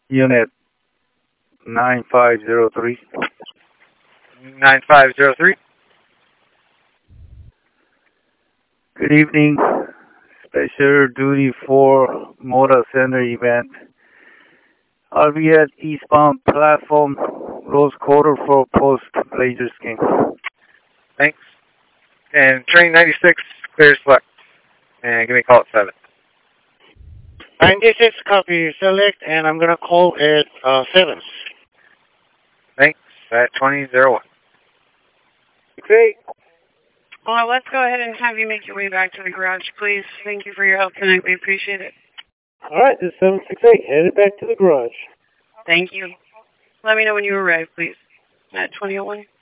Unit 9503. 9503. Good evening. Special duty for Motor Center event. I'll be at eastbound platform, Rose Quarter for post Blazers game. Thanks. And train 96, clear select. And give me a call at 7. 96 copy select, and I'm going to call at 7. Thanks. At 2001. Great. Well, let's go ahead and have you make your way back to the garage, please. Thank you for your help tonight. We appreciate it. All right, this is 768. Headed back to the garage. Thank you. Let me know when you arrive, please. At 2001.